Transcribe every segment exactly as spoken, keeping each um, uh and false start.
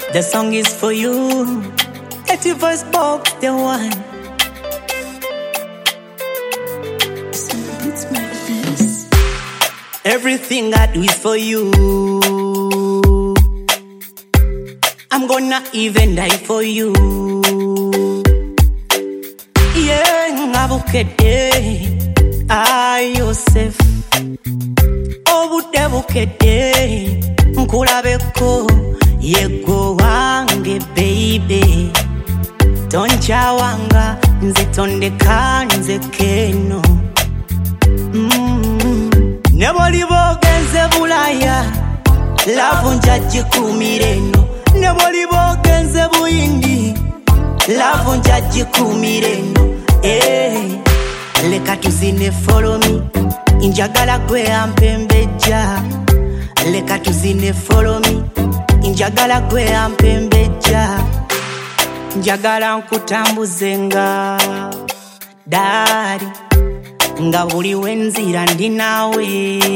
The song is for you. eighty voice box, the one. Everything I do is for you. I'm gonna even die for you. Yeah, ngabukede, I Yosef. Obude bukede, nkulabeko, yego wange baby. Toncha wanga, nze tondeka nze keno. Mm. Neboli bogenze bulaya, lavu njaji kumireno. Neboli bogenze buyindi, lavu njaji kumireno. Eh, leka tuzine follow me, injagala gwe ampembeja. Leka tuzine follow me, injagala gwe ampembeja. Njagala nkutambuze nga dari, nga buli wenzira ndi nawe.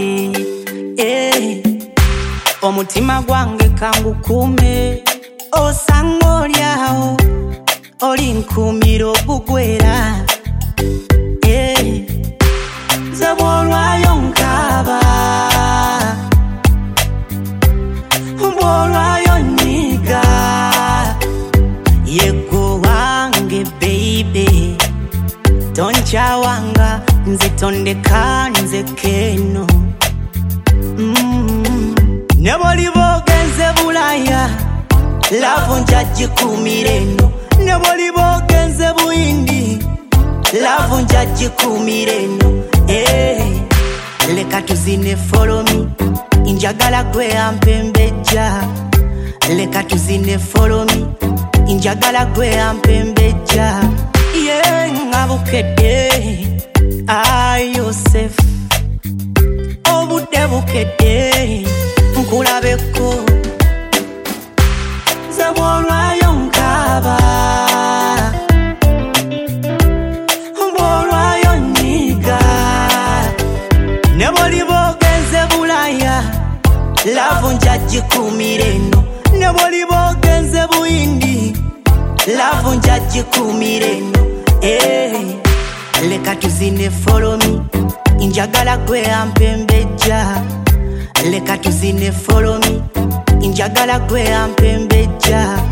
Eh, omutima gwange kangukume, osanga olyawo, oli nkumiro bugwera. Eh, nze bwolwayo nkaba, bwolwayo nyiga. Yego wange baby, toncha wanga, nze tondeka nze keno. Mm. Neboli bogenze bulaya, lavu njaji kumireno. Neboli bogenze buyindi, lavu njaji kumireno. Eh, leka tuzine follow me, injagala gwe ampembeja. Leka tuzine follow me, injagala gwe ampembeja. Yeah, ngabukede, I Yosef. Obude bukede, nkulabeko, zabwolwayo nkaba, bwolwayo nyiga. Neboli bogenze bulaya, lavu njaji kumireno. Neboli bogenze buyindi, lavu njaji kumireno. Eh, leka tuzine follow me, injagala gwe ampembeja. Leka tuzine follow me, injagala gwe ampembeja.